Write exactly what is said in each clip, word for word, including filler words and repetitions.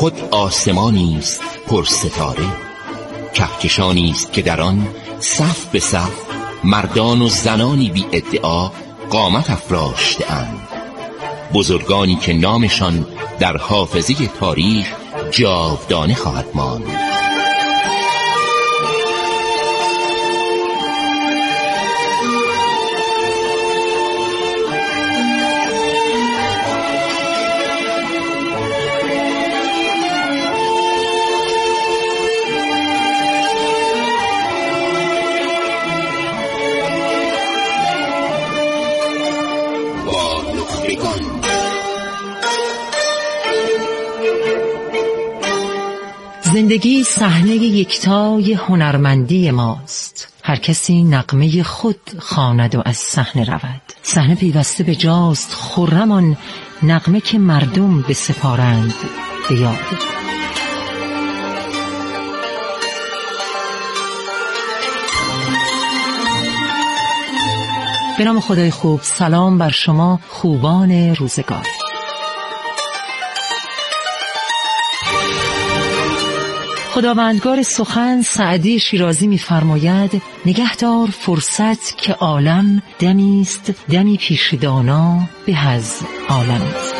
خود آسمانی است پر ستاره، کهکشانی است که در آن صف به صف مردان و زنانی بی ادعا قامت افراشته‌اند، بزرگانی که نامشان در حافظه تاریخ جاودانه خواهد ماند. زندگی صحنه یکتای هنرمندی ماست. هر کسی نغمه خود خواند و از صحنه رود. صحنه پیوسته به جاست خرمان نغمه که مردم بسپارند به یاد. به نام خدای خوب، سلام بر شما خوبان روزگار. خداوندگار سخن سعدی شیرازی می‌فرماید نگهدار فرصت که عالم دمی است، دمی پیش دانا به از عالم است.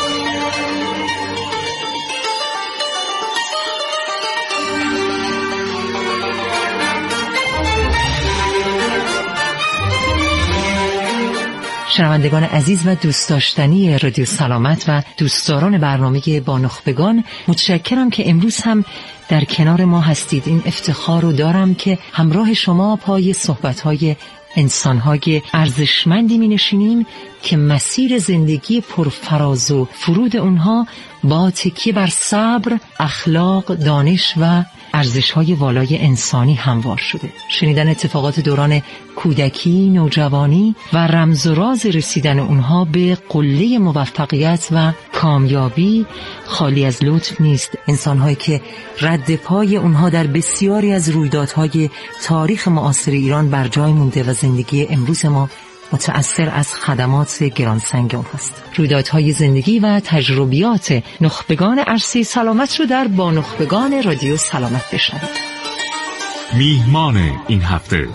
شنوندگان عزیز و دوست داشتنی رادیو سلامت و دوستداران برنامه با نخبگان، متشکرم که امروز هم در کنار ما هستید. این افتخار رو دارم که همراه شما پای صحبت‌های انسان‌های ارزشمندی می‌نشینیم که مسیر زندگی پرفراز و فرود اونها با تکیه بر صبر، اخلاق، دانش و ارزش‌های والای انسانی هموار شده. شنیدن اتفاقات دوران کودکی، نوجوانی و رمز و راز رسیدن اونها به قله موفقیت و کامیابی خالی از لطف نیست. انسان‌هایی که رد پای اونها در بسیاری از رویدادهای تاریخ معاصر ایران بر جای مونده و زندگی امروز ما متأثر از خدمات گرانسنگ اون هست. رویدادهای زندگی و تجربیات نخبگان عرصه سلامت رو در با نخبگان رادیو سلامت بشنوید. میهمان این هفته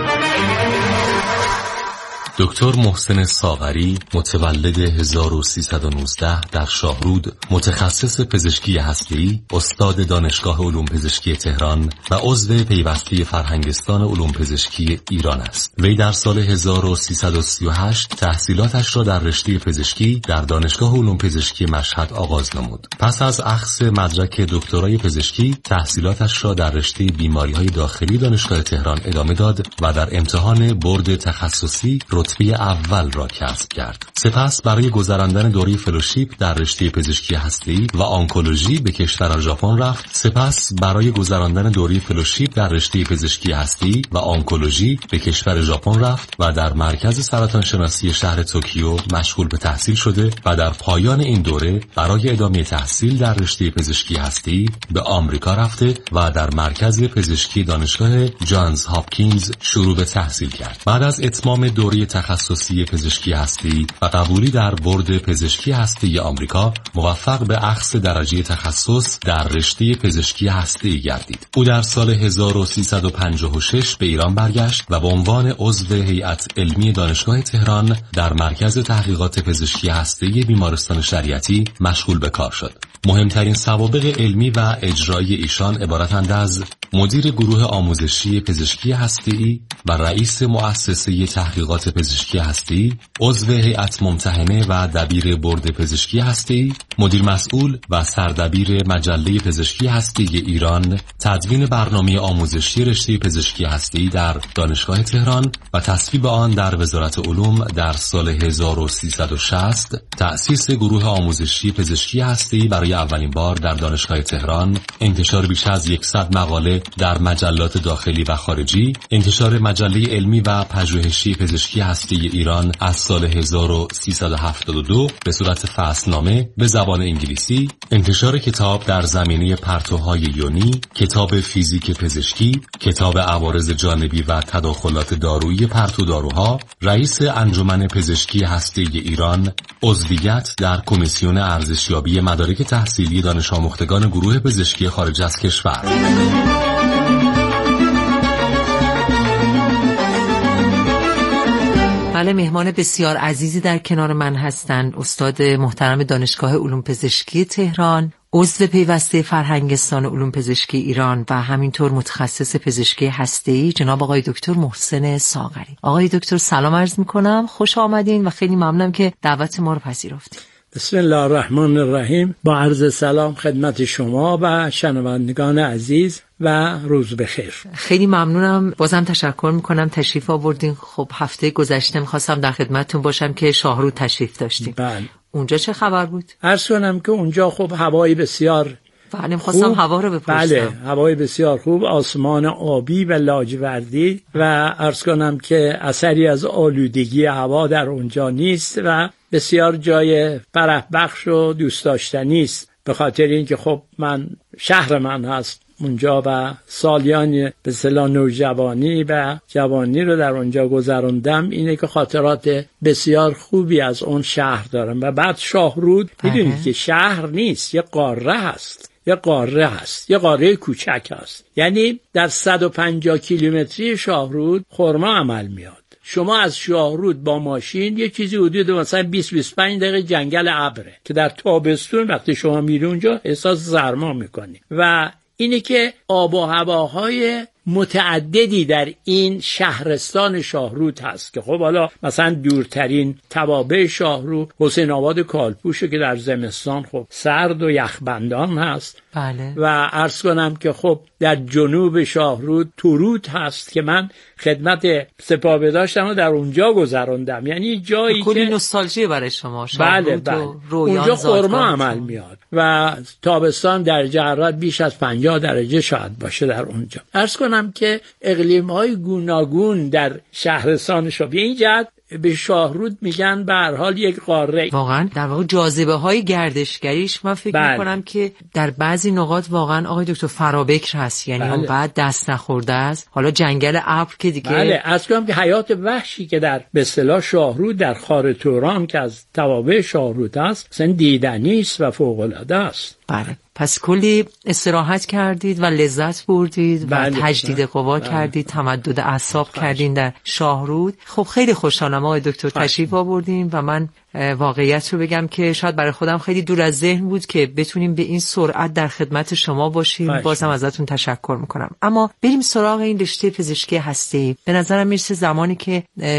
دکتر محسن ساغری، متولد هزار و سیصد و نوزده در شاهرود، متخصص پزشکی هسته‌ای، استاد دانشگاه علوم پزشکی تهران و عضو پیوسته فرهنگستان علوم پزشکی ایران است. وی در سال هزار و سیصد و سی و هشت تحصیلاتش را در رشته پزشکی در دانشگاه علوم پزشکی مشهد آغاز نمود. پس از اخذ مدرک دکترای پزشکی، تحصیلاتش را در رشته بیماری‌های داخلی دانشگاه تهران ادامه داد و در امتحان بورد تخصصی رتبه اول را کسب کرد. سپس برای گذراندن دوره فلوشیپ در رشته پزشکی هسته‌ای و آنکولوژی به کشور ژاپن رفت. سپس برای گذراندن دوره فلوشیپ در رشته پزشکی هسته‌ای و آنکولوژی به کشور ژاپن رفت و در مرکز سرطان شناسی شهر توکیو مشغول به تحصیل شده و در پایان این دوره برای ادامه تحصیل در رشته پزشکی هسته‌ای به آمریکا رفته و در مرکز پزشکی دانشگاه جانز هاپکینز شروع به تحصیل کرد. بعد از اتمام دوره تخصصی پزشکی هسته‌ای و قبولی در بورد پزشکی هسته‌ای آمریکا، موفق به اخذ درجه تخصص در رشته پزشکی هسته‌ای گردید. او در سال هزار و سیصد و پنجاه و شش به ایران برگشت و به عنوان عضو هیئت علمی دانشگاه تهران در مرکز تحقیقات پزشکی هسته‌ای بیمارستان شریعتی مشغول به کار شد. مهمترین سوابق علمی و اجرایی ایشان عبارتند از مدیر گروه آموزشی پزشکی هسته‌ای و رئیس مؤسسه تحقیقات پزشکی هسته‌ای، عضو هیئت ممتحنه و دبیر بورد پزشکی هسته‌ای، مدیر مسئول و سردبیر مجله پزشکی هسته‌ای ایران، تدوین برنامه آموزشی رشته پزشکی هسته‌ای در دانشگاه تهران و تصویب آن در وزارت علوم در سال هزار و سیصد و شصت، تأسیس گروه آموزشی پزشکی هسته‌ای برای اولین بار در دانشگاه تهران، انتشار بیش از صد مقاله در مجلات داخلی و خارجی، انتشار مجله علمی و پژوهشی پزشکی هسته‌ای ایران از سال هزار و سیصد و هفتاد و دو به صورت فصلنامه به زبان انگلیسی، انتشار کتاب در زمینه پرتوهای یونی، کتاب فیزیک پزشکی، کتاب عوارض جانبی و تداخلات دارویی پرتوداروها، رئیس انجمن پزشکی هسته‌ای ایران، عضویت در کمیسیون ارزشیابی مدارک تحصیلی دانش آموختگان گروه پزشکی خارج از کشور. بله، مهمان بسیار عزیزی در کنار من هستند. استاد محترم دانشگاه علوم پزشکی تهران، عضو پیوسته فرهنگستان علوم پزشکی ایران و همینطور متخصص پزشکی هسته‌ای جناب آقای دکتر محسن ساغری. آقای دکتر سلام عرض می‌کنم، خوش آمدین و خیلی ممنونم که دعوت ما رو پذیرفتید. بسم الله الرحمن الرحیم. با عرض سلام خدمت شما و شنوندگان عزیز و روز بخیر. خیلی ممنونم، بازم تشکر میکنم تشریف آوردین. خب هفته گذشته میخواستم در خدمتتون باشم که شاهرود تشریف داشتیم. بله. اونجا چه خبر بود؟ عرض کنم که اونجا خب هوای بسیار بله، میخواستم هوا رو بپرسم. بله، هوای بسیار خوب، آسمان آبی و لاجوردی و عرض کنم که اثری از آلودگی هوا در اونجا نیست و بسیار جای فرح بخش و دوست داشتنی است، به خاطر اینکه خب من شهر من هست اونجا و سالیان به اصطلاح نوجوانی و جوانی رو در اونجا گذراندم. اینه که خاطرات بسیار خوبی از اون شهر دارم. و بعد شاهرود میدونید که شهر نیست، یه قاره هست، یه قاره هست، یه قاره کوچک هست. یعنی در صد و پنجاه کیلومتری شاهرود خرما عمل میاد. شما از شاهرود با ماشین یه چیزی حدود مثلا بیست بیست و پنج دقیقه جنگل ابره که در تابستون وقتی شما میری اونجا احساس سرما میکنی. و اینه که آب و هواهای متعددی در این شهرستان شاهرود هست که خب حالا مثلا دورترین توابع شاهرود حسین آباد کالپوشه که در زمستان خب سرد و یخبندان هست. بله. و عرض کنم که خب در جنوب شاهرود تورود هست که من خدمت سپاه داشتم و در اونجا گذراندم. یعنی جایی که کلی نوستالژی برای شما. بله بله. اونجا خرما عمل میاد و تابستان درجه حرارت بیش از پنجاه درجه شاید باشه در اونجا. عرض کنم که اقلیم‌های گوناگون در شهرستان شاهرود، این جهت به شاهرود میگن به هر حال یک قاره. واقعا در واقع جاذبه های گردشگریش من فکر بله. میکنم که در بعضی نقاط واقعا آقای دکتر فرابکر هست، یعنی بله. اونقدر دست نخورده است. حالا جنگل ابر که دیگه بله، از کنم که حیات وحشی که در به اصطلاح شاهرود در خار توران که از توابع شاهرود است مثلا دیدنی است و فوق العاده است. بله، پس کلی استراحت کردید و لذت بردید و بله. تجدید قوا بله. کردید، تمدد اعصاب کردین در شاهرود. خب خیلی خوشحالم آقای دکتر تشریف آوردین و من واقعیت رو بگم که شاید برای خودم خیلی دور از ذهن بود که بتونیم به این سرعت در خدمت شما باشیم. باشه. بازم ازتون تشکر میکنم. اما بریم سراغ این رشته پزشکی هسته‌ای. به نظرم میرسه زمانی که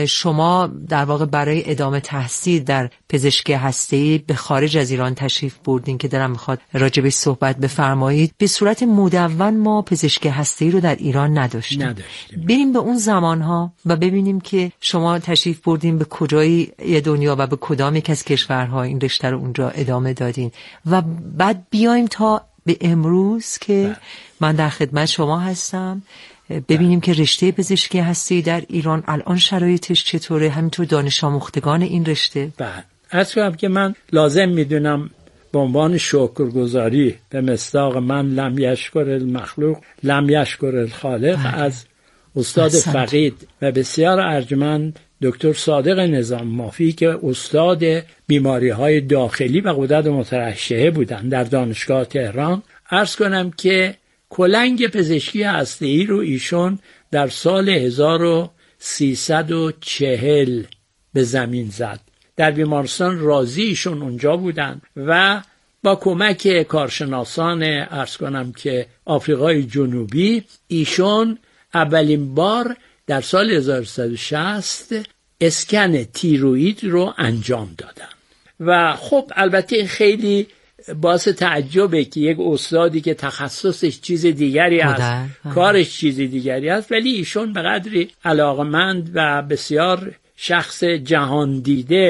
شما در واقع برای ادامه تحصیل در پزشکی هسته‌ای به خارج از ایران تشریف بردین که دلم میخواد راجبش صحبت بفرمایید. به صورت مدون ما پزشکی هسته‌ای رو در ایران نداشتیم. نداشتیم. بریم به اون زمانها و ببینیم که شما تشریف بردین به کجای دنیا و به کدام یک از کشورها این رشته رو اونجا ادامه دادین و بعد بیایم تا به امروز که بله. من در خدمت شما هستم. ببینیم بله. که رشته پزشکی هستی در ایران الان شرایطش چطوره، همینطور دانش آموختگان این رشته. بله، اصلا که من لازم میدونم به عنوان شکرگزاری به مصداق من لم یشکر المخلوق لم یشکر الخالق بله. از استاد فقید و بسیار ارجمند دکتر صادق نظام مافی که استاد بیماری‌های داخلی و غدد مترشحه بودند در دانشگاه تهران. عرض کنم که کلنگ پزشکی هسته‌ای رو ایشون در سال هزار و سیصد و چهل به زمین زد. در بیمارستان رازی ایشون اونجا بودند و با کمک کارشناسان عرض کنم که آفریقای جنوبی ایشون اولین بار در سال هزار و سیصد و شصت اسکن تیروئید رو انجام دادن. و خب البته خیلی باعث تعجبه که یک استادی که تخصصش چیز دیگری است، کارش چیز دیگری است، ولی ایشون به قدری علاقمند و بسیار شخص جهان دیده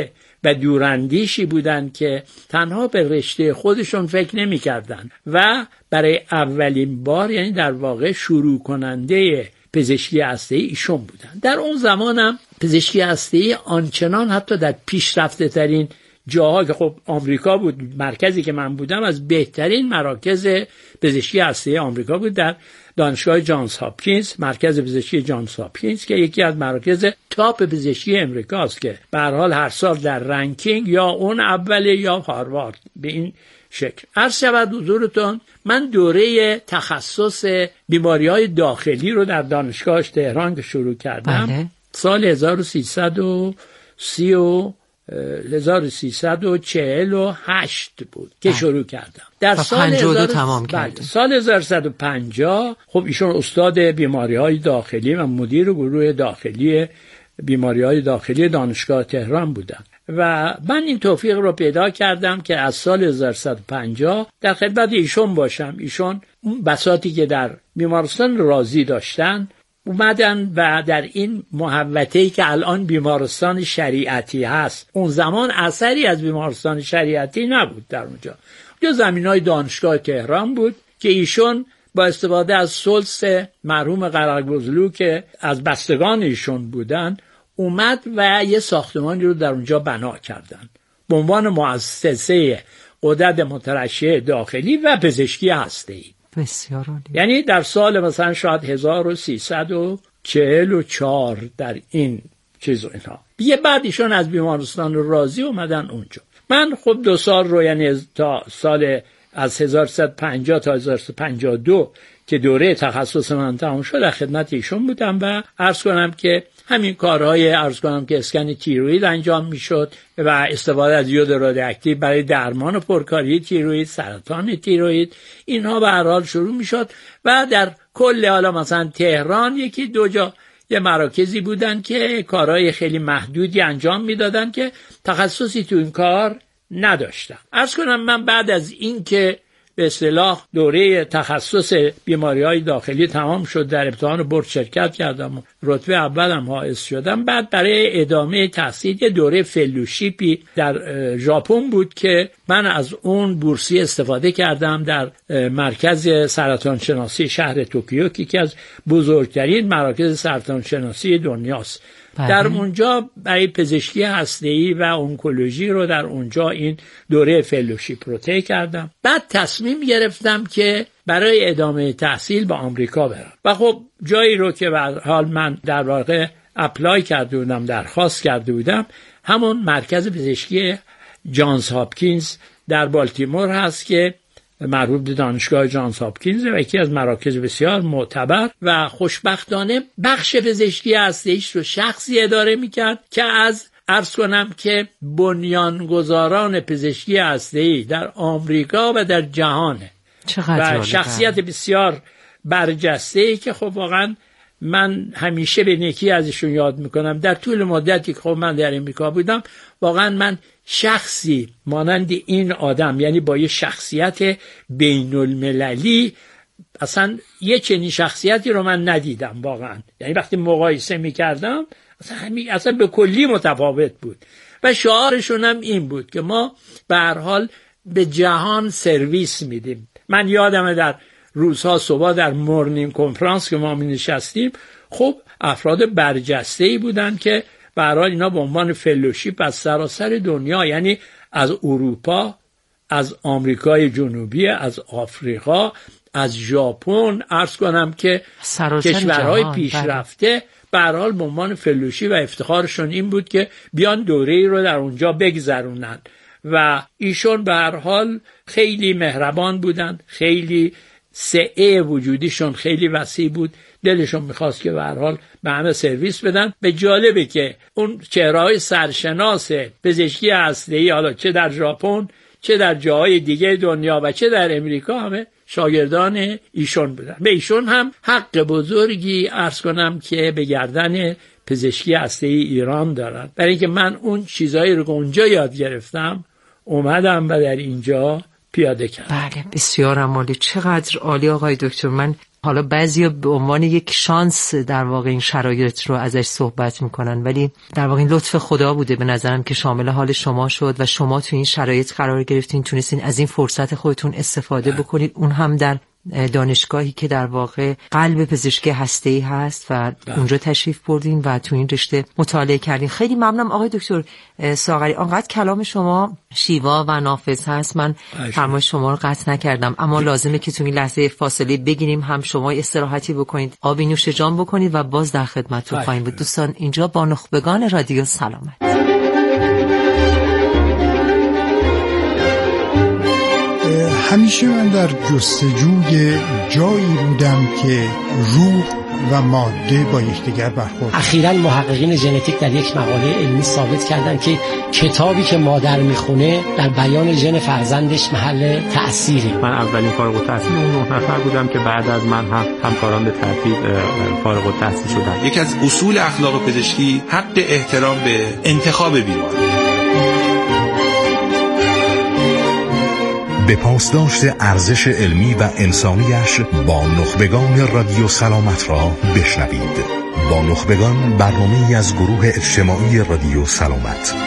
و دوراندیشی بودند که تنها به رشته خودشون فکر نمی کردن و برای اولین بار، یعنی در واقع شروع کننده پزشکی هسته‌ای ایشون بودن. در اون زمانم پزشکی هسته‌ای آنچنان حتی در پیشرفته ترین جاها که خب آمریکا بود، مرکزی که من بودم از بهترین مراکز پزشکی هسته‌ای آمریکا بود، در دانشگاه جانز هاپکینز، مرکز پزشکی جانز هاپکینز که یکی از مراکز تاپ پزشکی امریکاست که به هر حال هر سال در رنکینگ یا اون اوله یا هاروارد. به این شکل عرض شود حضورتون من دوره تخصص بیماری‌های داخلی رو در دانشگاه تهران که شروع کردم بله. سال هزار و سیصد و سی و هزار و سیصد و چهل و هشت بود که بله. شروع کردم. در سال پنجاه و دو هزار... تمام بله. کردم. سال هزار و سیصد و پنجاه خب ایشون استاد بیماری‌های داخلی و مدیر گروه داخلی بیماری‌های داخلی دانشگاه تهران بودن و من این توفیق رو پیدا کردم که از سال هزار و سیصد و پنجاه در خدمت ایشون باشم. ایشون اون بساطی که در بیمارستان رازی داشتن اومدن و در این محوطه‌ای که الان بیمارستان شریعتی هست، اون زمان اثری از بیمارستان شریعتی نبود در اونجا. اونجا زمینای دانشگاه تهران بود که ایشون با استفاده از سلس مرحوم قرقبزلو که از بستگان ایشون بودن اومد و یه ساختمانی رو در اونجا بنا کردن به عنوان مؤسسه غدد مترشح داخلی و پزشکی هسته‌ای. بسیار عالی. یعنی در سال مثلا شاید هزار و سیصد و چهل و چهار در این چیز و اینها. یه بعد ایشون از بیمارستان رازی اومدن اونجا. من خب دو سال رو یعنی تا سال از هزار و سیصد و پنجاه تا هزار و سیصد و پنجاه و دو که دوره تخصص من تمام شد در خدمت ایشون بودم و عرض کنم که همین کارهای عرض کنم که اسکن تیروئید انجام میشد و استفاده از یود رادیواکتیو برای درمان پرکاری تیروئید، سرطان تیروئید، اینها به هر حال شروع میشد و در کل حالا مثلا تهران یکی دو جا یه مراکزی بودن که کارهای خیلی محدودی انجام میدادن که تخصصی تو این کار نداشتم. عرض کنم من بعد از این که به اصطلاح دوره تخصص بیماری‌های داخلی تمام شد در امتحان بورد شرکت کردم و رتبه اولم حائز شدم. بعد برای ادامه تحصیل یه دوره فلوشیپی در ژاپن بود که من از اون بورسی استفاده کردم در مرکز سرطان شناسی شهر توکیو که یکی از بزرگترین مراکز سرطان شناسی دنیاست. بله. در اونجا برای پزشکی هسته‌ای و اونکولوژی رو در اونجا این دوره فلوشیپ رو طی کردم. بعد تصمیم گرفتم که برای ادامه تحصیل به آمریکا برم و خب جایی رو که به حال من در واقع اپلای کرده بودم، درخواست کرده بودم، همون مرکز پزشکی جانز هاپکینز در بالتیمور هست که مربوط به دانشگاه جانز هاپکینز و یکی از مراکز بسیار معتبر و خوشبختانه بخش پزشکی هسته‌ایش رو شخصی اداره میکرد که از عرض کنم که بنیانگذاران پزشکی هسته‌ای در آمریکا و در جهانه و شخصیت بسیار برجسته‌ای که خب واقعا من همیشه به نیکی ازشون یاد میکنم. در طول مدتی که خب من در امریکا بودم واقعا من شخصی مانند این آدم، یعنی با یه شخصیت بین المللی، اصلا یه چنین شخصیتی رو من ندیدم واقعا. یعنی وقتی مقایسه میکردم اصلا همین اصلا به کلی متفاوت بود و شعارشون هم این بود که ما به هر حال به جهان سرویس میدیم. من یادمه در روزها صبح در مورنینگ کنفرانس که ما می نشستیم، خب افراد برجسته‌ای بودن که به هر حال اینا به عنوان فلوشیپ از سراسر دنیا، یعنی از اروپا، از آمریکای جنوبی، از آفریقا، از ژاپن، عرض کنم که کشورهای پیشرفته به هر حال به عنوان فلوشی و افتخارشون این بود که بیان دوره‌ای رو در اونجا بگذرونن و ایشون به هر حال خیلی مهربان بودن، خیلی سعه وجودیشون خیلی وسیع بود، دلشون میخواست که به هر حال به همه سرویس بدن. به جالبه که اون چهره‌های سرشناس پزشکی هسته‌ای حالا چه در ژاپن چه در جاهای دیگه دنیا و چه در امریکا همه شاگردان ایشون بودن. به ایشون هم حق بزرگی عرض کنم که به گردن پزشکی هسته‌ای ایران دارن، برای اینکه من اون چیزایی رو که اونجا یاد گرفتم اومدم و در اینجا پیاده کرد. بله بسیار عالی، چقدر عالی آقای دکتر. من حالا بعضیا به عنوان یک شانس در واقع این شرایط رو ازش صحبت میکنن، ولی در واقع این لطف خدا بوده به نظرم که شامل حال شما شد و شما تو این شرایط قرار گرفتین، تونستین از این فرصت خودتون استفاده بکنید، اون هم در دانشگاهی که در واقع قلب پزشکی هسته‌ای هست و اونجا تشریف بردین و تو این رشته مطالعه کردین. خیلی ممنونم آقای دکتر ساغری. آنقدر کلام شما شیوا و نافذ هست، من فرمایش شما رو قطع نکردم، اما لازمه که تو این لحظه فاصله بگیریم، هم شما استراحتی بکنید، آبی نوش جان بکنید و باز در خدمتتون خواهیم بود. دوستان اینجا با نخبگان رادیو سلامت. همیشه من در جستجوی جایی بودم که روح و ماده با یکدیگر برخورد. اخیراً محققین ژنتیک در یک مقاله علمی ثابت کردن که کتابی که مادر میخونه در بیان ژن فرزندش محل تأثیری. من اولین فارغ التحصیل اون نه نفر بودم که بعد از من هم همکاران به ترتیب فارغ التحصیل شدن. یک از اصول اخلاق پزشکی حق احترام به انتخاب بیمار. به پاسداشت ارزش علمی و انسانیش با نخبگان رادیو سلامت را بشنوید. با نخبگان، برنامه‌ای از گروه اجتماعی رادیو سلامت.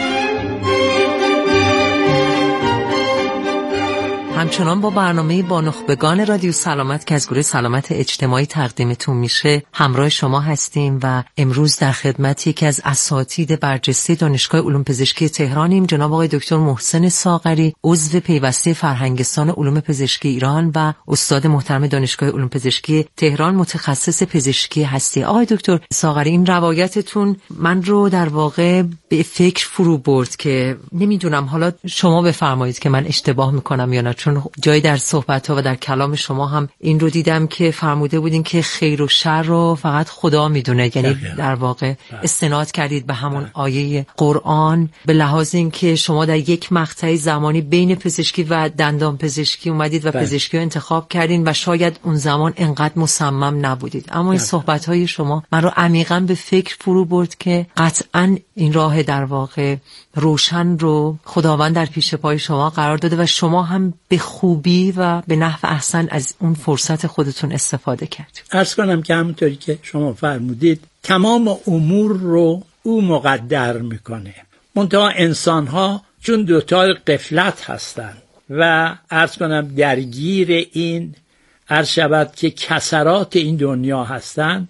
همچنان با برنامه با نخبگان رادیو سلامت که از گروه سلامت اجتماعی تقدیمتون میشه همراه شما هستیم و امروز در خدمت یکی از اساتید برجسته دانشگاه علوم پزشکی تهرانیم، جناب آقای دکتر محسن ساغری، عضو پیوسته فرهنگستان علوم پزشکی ایران و استاد محترم دانشگاه علوم پزشکی تهران، متخصص پزشکی هستی. آقای دکتر ساغری، این روایتتون من رو در واقع به فکر فرو برد که نمیدونم حالا شما بفرمایید که من اشتباه میکنم یا نه، چون جایی در صحبت‌ها و در کلام شما هم این رو دیدم که فرموده بودین که خیر و شر رو فقط خدا میدونه، یعنی در واقع استناد کردید به همون آیه قرآن به لحاظ این که شما در یک مقطع زمانی بین پزشکی و دندان پزشکی اومدید و پزشکی رو انتخاب کردین و شاید اون زمان انقدر مصمم نبودید، اما این صحبت‌های شما من رو عمیقاً به فکر فرو برد که قطعاً این راه در واقع روشن رو خداوند در پیش پای شما قرار داده و شما هم به خوبی و به نحو احسن از اون فرصت خودتون استفاده کردید. عرض کنم که همونطوری که شما فرمودید تمام امور رو او مقدر میکنه، منتها انسان ها چون دوتا غفلت هستن و عرض کنم درگیر این عرض شود که کسرات این دنیا هستن،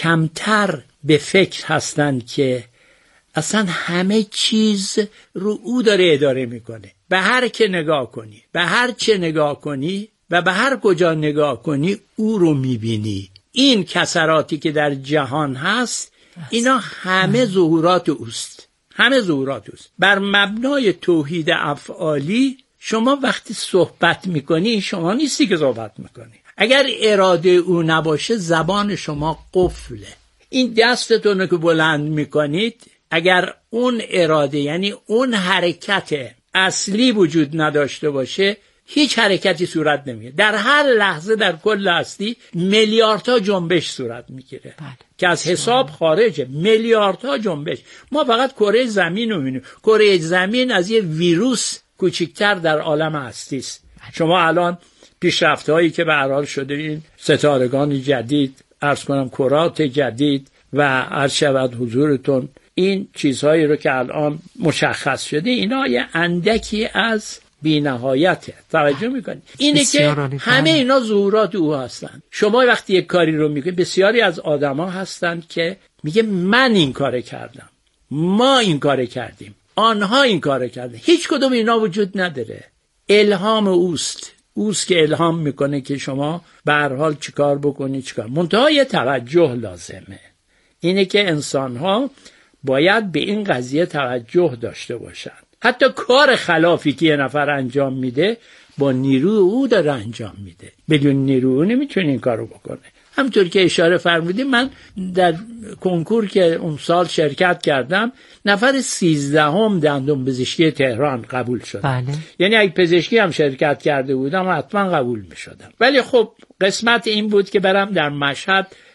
کمتر به فکر هستن که اصلا همه چیز رو او داره اداره میکنه. به هر که نگاه کنی، به هر چه نگاه کنی و به هر کجا نگاه کنی او رو میبینی. این کسراتی که در جهان هست اینا همه ظهورات اوست، همه ظهورات اوست. بر مبنای توحید افعالی شما وقتی صحبت میکنی شما نیستی که صحبت میکنی. اگر اراده او نباشه زبان شما قفله. این دستتون که بلند میکنید اگر اون اراده یعنی اون حرکت اصلی وجود نداشته باشه هیچ حرکتی صورت نمیگیره. در هر لحظه در کل هستی میلیاردها جنبش صورت میگیره که از حساب خارجه. میلیاردها جنبش. ما فقط کره زمین رو میبینیم. کره زمین از یه ویروس کوچکتر در عالم هستی است. شما الان پیشرفت‌هایی که به هر حال شده، این ستارگان جدید، عرض کنم کرات جدید و عرض شود حضورتون این چیزهایی رو که الان مشخص شده، اینا یه اندکی از بی‌نهایته. توجه میکنید اینه که همه اینا ظهورات او هستن. شما وقتی یک کاری رو میکنید، بسیاری از آدما هستن که میگه من این کار کردم، ما این کار کردیم، آنها این کار کردن. هیچ کدوم اینا وجود نداره. الهام اوست، اوست که الهام میکنه که شما به هر حال چیکار بکنید چیکار. منتها یه توجه لازمه. اینه که انسان‌ها باید به این قضیه توجه داشته باشن. حتی کار خلافی که یه نفر انجام میده با نیروی او داره انجام میده، بدون نیروی او نمیتونه این کارو بکنه. همونطور که اشاره فرمودیم، من در کنکور که اون سال شرکت کردم نفر سیزدهم دندون پزشکی تهران قبول شدم. بله. یعنی اگه پزشکی هم شرکت کرده بودم حتما قبول میشدم، ولی خب قسمت این بود که برم در مشهد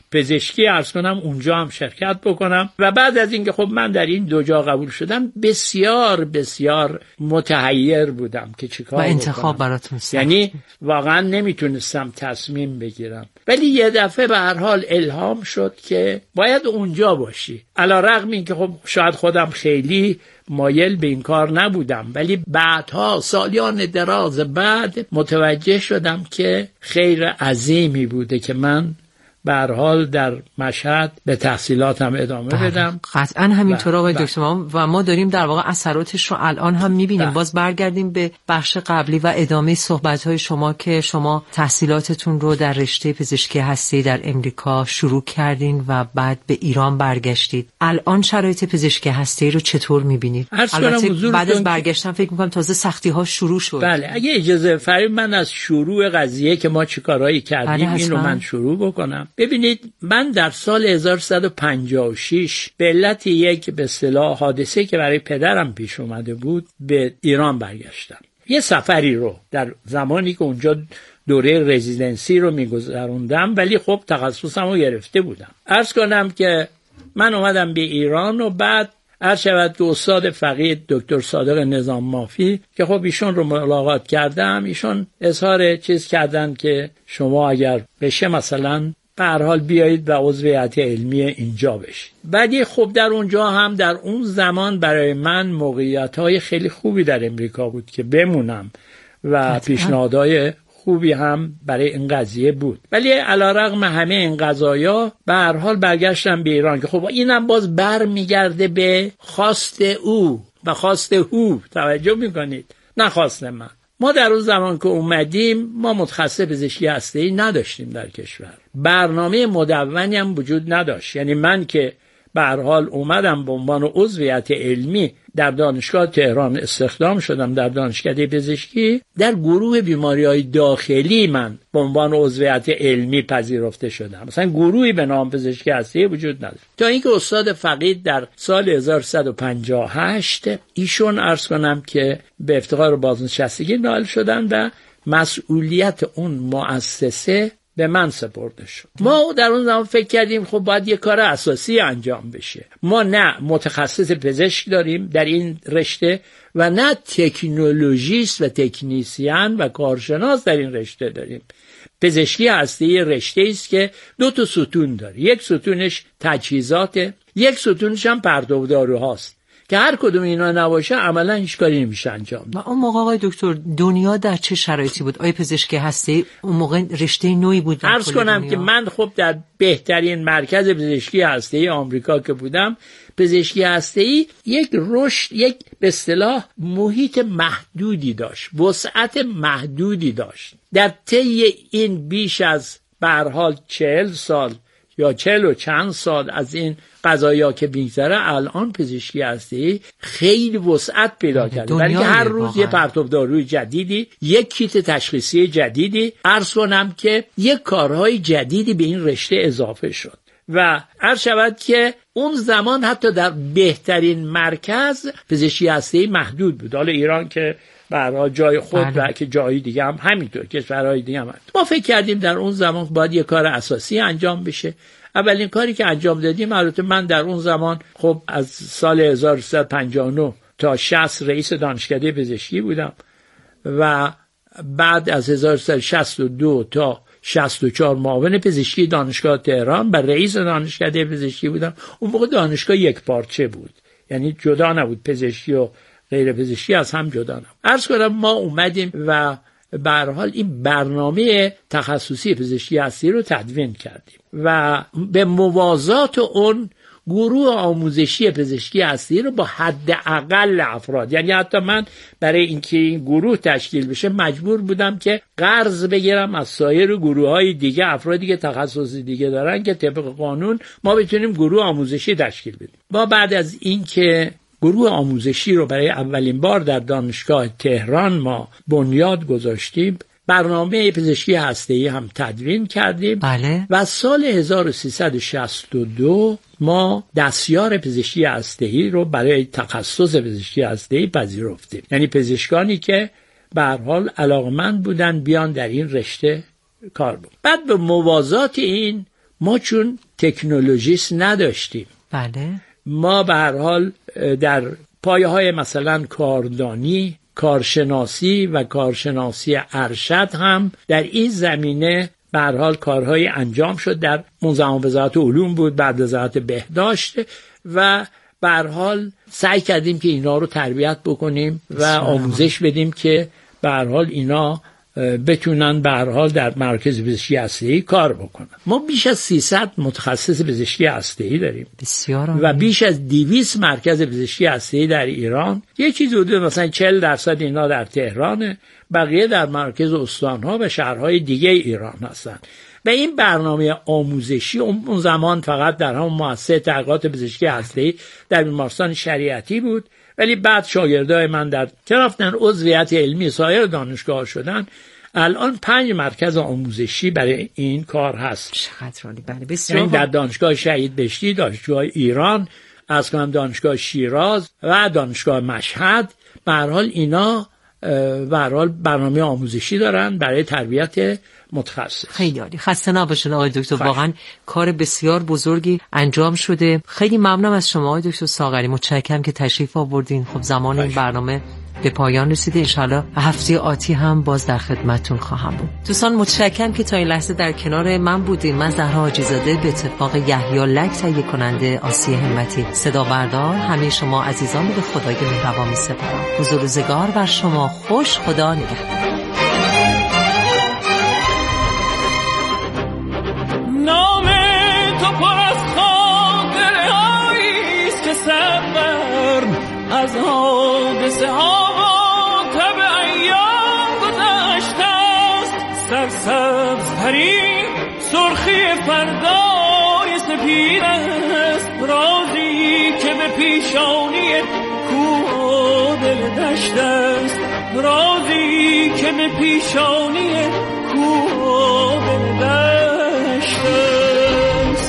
پزشکی عرض کنم اونجا هم شرکت بکنم. و بعد از اینکه خب من در این دو جا قبول شدم بسیار بسیار متحیر بودم که چیکار بکنم و انتخاب براتون سخت. یعنی واقعا نمیتونستم تصمیم بگیرم، ولی یه دفعه به هر حال الهام شد که باید اونجا باشی. علی رغم این که خب شاید خودم خیلی مایل به این کار نبودم، ولی بعدها سالیان دراز بعد متوجه شدم که خیر عظیمی بوده که من به هر حال در مشهد به تحصیلاتم ادامه بله. بدم. قطعا همینطور آقای دکتر، و ما داریم در واقع اثراتش رو الان هم میبینیم. باز برگردیم به بخش قبلی و ادامه صحبت‌های شما که شما تحصیلاتتون رو در رشته پزشکی هسته‌ای در امریکا شروع کردین و بعد به ایران برگشتید. الان شرایط پزشکی هسته‌ای رو چطور میبینید؟ البته بعد از برگشتن فکر می‌کنم تازه سختی‌ها شروع شد. بله، اگه اجازه فرمایید من از شروع قضیه که ما چیکارایی کردیم اینو من شروع بکنم. ببینید، من در سال هزار و سیصد و پنجاه و شش به علت یک به اصطلاح حادثه که برای پدرم پیش اومده بود به ایران برگشتم. یه سفری رو در زمانی که اونجا دوره رزیدنسی رو میگذروندم، ولی خب تخصصم رو گرفته بودم. عرض کنم که من اومدم به ایران و بعد عرض شود که استاد فقید دکتر صادق نظام مافی که خب ایشون رو ملاقات کردم، ایشون اظهار چیز کردن که شما اگر بشه مثلا به هر حال بیایید و عضو هیئت علمی اینجا بشید. بعدی خب در اونجا هم در اون زمان برای من موقعیت‌های خیلی خوبی در امریکا بود که بمونم و پیشنهادهای خوبی هم برای این قضیه بود، ولی علیرغم همه این قضایا به هر حال برگشتم به ایران که خب اینم باز بر میگرده به خواست او و خواست او. توجه میکنید؟ نه خواست من. ما در اون زمان که اومدیم ما متخصص پزشکی هسته‌ای نداشتیم در کشور، برنامه مدونی هم وجود نداشت. یعنی من که به هر حال اومدم به عنوان عضو هیئت علمی در دانشگاه تهران استخدام شدم در دانشکده پزشکی، در گروه بیماری‌های داخلی من به عنوان عضو هیئت علمی پذیرفته شدم. مثلا گروهی به نام پزشکی هسته‌ای وجود نداشت تا اینکه استاد فقید در سال هزار و سیصد و پنجاه و هشت ایشون عرض کنم که به افتخار بازنشستگی نائل شدن و مسئولیت اون مؤسسه به من سپرده شد. ما در اون زمان فکر کردیم خب باید یه کار اساسی انجام بشه. ما نه متخصص پزشک داریم در این رشته و نه تکنولوژیست و تکنیسیان و کارشناس در این رشته داریم. پزشکی هسته‌ای رشته است که دو تا ستون داره. یک ستونش تجهیزات، یک ستونش هم پرتو داروهاست که هر کدوم اینا نباشه عملا هیچ کاری نمیشه انجام داد. و اون موقع آقای دکتر دنیا در چه شرایطی بود؟ آیا پزشکی هسته‌ای اون موقع رشته نوعی بود؟ عرض کنم دنیا؟ که من خب در بهترین مرکز پزشکی هسته‌ای آمریکا که بودم، پزشکی هسته‌ای یک رشد، یک به اصطلاح محیط محدودی داشت، وسعت محدودی داشت. در طی این بیش از به هر حال چهل سال یا چهل و چند سال از این قضایا که میگذره، الان پزشکی هسته‌ای خیلی وسعت پیدا کرده، برای که هر روز یه پرتو داروی جدیدی، یک کیت تشخیصی جدیدی، عرض کنم که یک کارهای جدیدی به این رشته اضافه شد. و عرض شود که اون زمان حتی در بهترین مرکز پزشکی هسته‌ای محدود بود. حالا ایران که برای جای خود و که جایی دیگه هم همینطور، کشورهای دیگه هم. ما فکر کردیم در اون زمان باید یه کار اساسی انجام بشه. اولین کاری که انجام دادیم، البته من در اون زمان خب از سال هزار و سیصد و پنجاه و نه تا شصت رئیس دانشکده پزشکی بودم و بعد از هزار و سیصد و شصت و دو تا شصت و چهار معاون پزشکی دانشگاه تهران و رئیس دانشکده پزشکی بودم. اون موقع دانشگاه یک پارچه بود، یعنی جدا نبود، پزشکی و غیر پزشکی از هم جدا نبود. عرض کنم ما اومدیم و به هر حال این برنامه تخصصی پزشکی هسته‌ای رو تدوین کردیم و به موازات اون گروه آموزشی پزشکی هسته‌ای رو با حداقل افراد، یعنی حتی من برای اینکه این گروه تشکیل بشه مجبور بودم که قرض بگیرم از سایر گروه‌های دیگه، افرادی که تخصص دیگه دارن که طبق قانون ما بتونیم گروه آموزشی تشکیل بدیم. ما بعد از اینکه گروه آموزشی رو برای اولین بار در دانشگاه تهران ما بنیاد گذاشتیم، برنامه پزشکی هسته‌ای هم تدوین کردیم. بله. و سال هزار و سیصد و شصت و دو ما دستیار پزشکی هسته‌ای رو برای تخصص پزشکی هسته‌ای پذیرفتیم، یعنی پزشکانی که به هر حال علاقمند بودن بیان در این رشته کار بکنن. بعد به موازات این ما چون تکنولوژیست نداشتیم، بله، ما به هر حال در پایه های مثلا کاردانی، کارشناسی و کارشناسی ارشد هم در این زمینه به هر حال کارهای انجام شد. در اون زمان وزارت علوم بود، بعد وزارت بهداشت، و به هر حال سعی کردیم که اینا رو تربیت بکنیم و آموزش بدیم که به هر حال اینا بتونن به هر حال در مرکز پزشکی هسته‌ای کار بکنن. ما بیش از سیصد متخصص پزشکی هسته‌ای داریم، بسیار، و بیش از دویست مرکز پزشکی هسته‌ای در ایران. یه چیز حدود مثلا چهل درصد اینا در تهرانه، بقیه در مرکز استان‌ها و شهرهای دیگه ایران هستن. و این برنامه آموزشی اون زمان فقط در هم مؤسسه تحقیقات پزشکی هسته‌ای در بیمارستان شریعتی بود، ولی بعد شاگردای من در که رفتن عضویت علمی سایر دانشگاه شدن، الان پنج مرکز آموزشی برای این کار هست. چقدر عالی. بله، بسیار. یعنی در دانشگاه شهید بهشتی، دانشگاه ایران، از کنم دانشگاه شیراز و دانشگاه مشهد، به هر حال اینا به هر حال برنامه آموزشی دارن برای تربیت متخصص. خیلی عالی. خسته نباشید آقای دکتر، واقعا کار بسیار بزرگی انجام شده. خیلی ممنونم از شما آقای دکتر ساغری، متشکرم که تشریف آوردین. خب زمان این برنامه به پایان رسیده، انشالله هفته آتی هم باز در خدمتتون خواهم بود. دوستان متشکرم که تا این لحظه در کنار من بودین. من زهرا حاجی‌زاده به اتفاق یحیی لک تهیه کننده، آسیه همتی صدا بردار، همه شما عزیزان به خدای مهربان می‌سپارم. روز و روزگار بر شما خوش. خدا نگهدار. نام تو پر از خاطره هایی است که سربر از حادثه ها و تب ایام گذشته است. سرسبزترین سرخی فردای سپید است، رازی که به پیشانی کوه و دل دشت است، رازی که به پیشانی کوه و دل دشت است.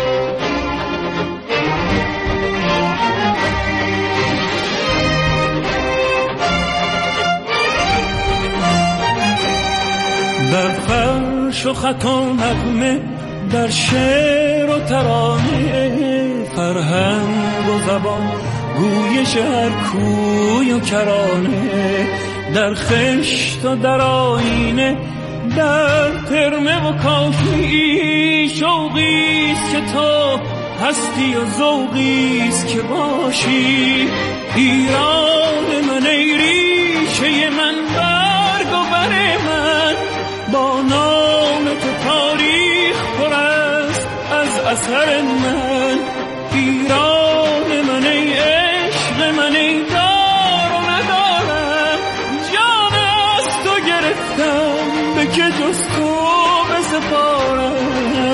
در فرش و خط و نغمه، در شعر و ترانه، فرهنگ و زبان، گویش هر کوی و کرانه، در خشت و در آینه، در ترمه و کافی، شوقیست که تو هستی و ذوقیست که باشی. ایران من ای ریشه من، برگ و بر من، با نام تو تاریخ پر است از اثر من. ایران من ای عشق من، ای دار و ندارم، جان از تو گرفتم به که جز تو بسپارم.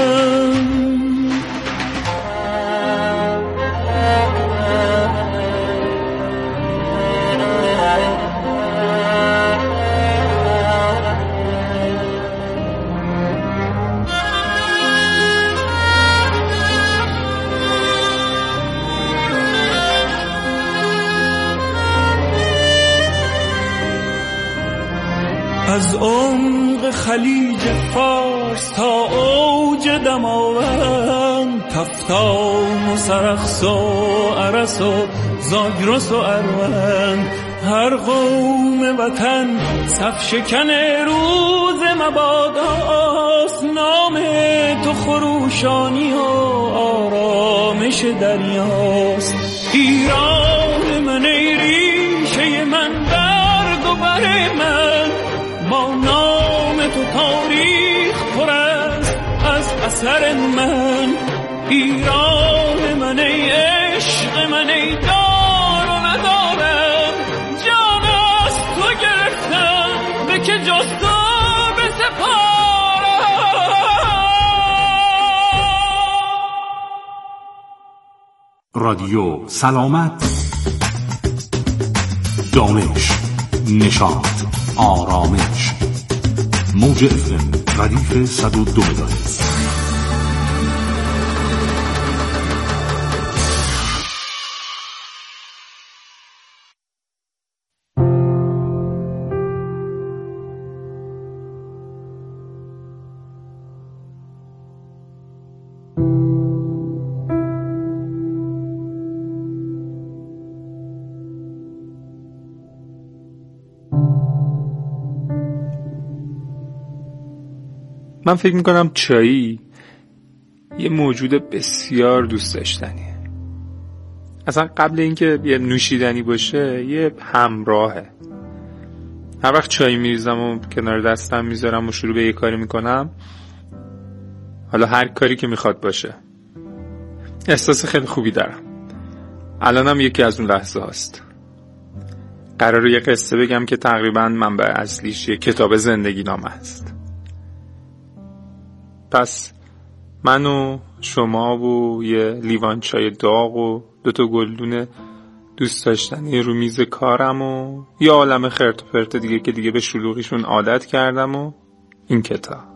از عمق خلیج فارس تا اوج دماوند، کفتان و سرخس و ارس و زاگرس و اروند، هر قوم وطن صف شکن روز مباداست. نام تو خروشانی و آرامش دریاست. ایران من ای ریشه من، برگ و بر من، با نام تو تاریخ پر است از اثر من. ایران من ای عشق من، ای دار و ندارم، جان از تو گرفتم به که جز تو بسپارم. رادیو سلامت، دانش، نشاط، آرامش. موج اف ام ردیف صد و دو مگاهرتز. من فکر میکنم چایی یه موجود بسیار دوست داشتنیه. اصلا قبل اینکه یه نوشیدنی باشه یه همراهه. هر وقت چای میریزم و کنار دستم میذارم و شروع به یه کاری میکنم، حالا هر کاری که میخواد باشه، احساس خیلی خوبی دارم. الانم یکی از اون لحظه هاست. قراره یه قصه بگم که تقریبا منبع اصلیش یه کتاب زندگی نامه است. پس من و شما و یه لیوان چای داغ و دوتا گلدون دوست داشتنی رو میز کارم و یه عالم خرت و پرت دیگه که دیگه به شلوغیشون عادت کردم و این کتاب.